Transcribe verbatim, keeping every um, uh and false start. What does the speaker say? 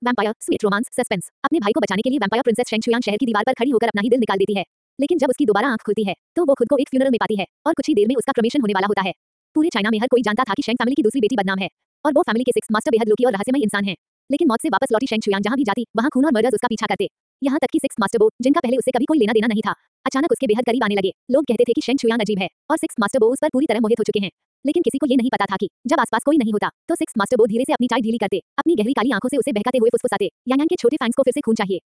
Vampire, sweet romance, suspense. अपने भाई को बचाने के लिए वैम्पायर प्रिंसेस शेंग शुयांग शहर की दीवार पर खड़ी होकर अपना ही दिल निकाल देती है। लेकिन जब उसकी दोबारा आंख खुलती है, तो वो खुद को एक फ्यूनरल में पाती है और कुछ ही देर में उसका क्रमेशन होने वाला होता है। पूरे चाइना में हर कोई जानता था कि शेंग फैमिली की दूसरी बेटी बदनाम है और वो फैमिली के सिक्स मास्टर बेहद लोकी और रहस्यमय इंसान हैं। लेकिन मौत से वापस लौटी शेंग शुयांग जहां भी जाती, वहां खून और मर्डर्स उसका पीछा करते। यहाँ तक कि सिक्स मास्टर बो, जिनका पहले उससे कभी कोई लेना देना नहीं था, अचानक उसके बेहद करीब आने लगे। लोग कहते थे कि शेंग शुयांग अजीब है और सिक्स मास्टर बो उस पर पूरी तरह मोहित हो चुके हैं। लेकिन किसी को ये नहीं पता था कि जब आसपास कोई नहीं होता, तो सिक्स मास्टर बो धीरे से अपनी चाल ढीली करते, अपनी गहरी काली आंखों से उसे बहकाते हुए फुसफुसाते, यांग यांग के छोटे फैंस को फिर से खून चाहिए।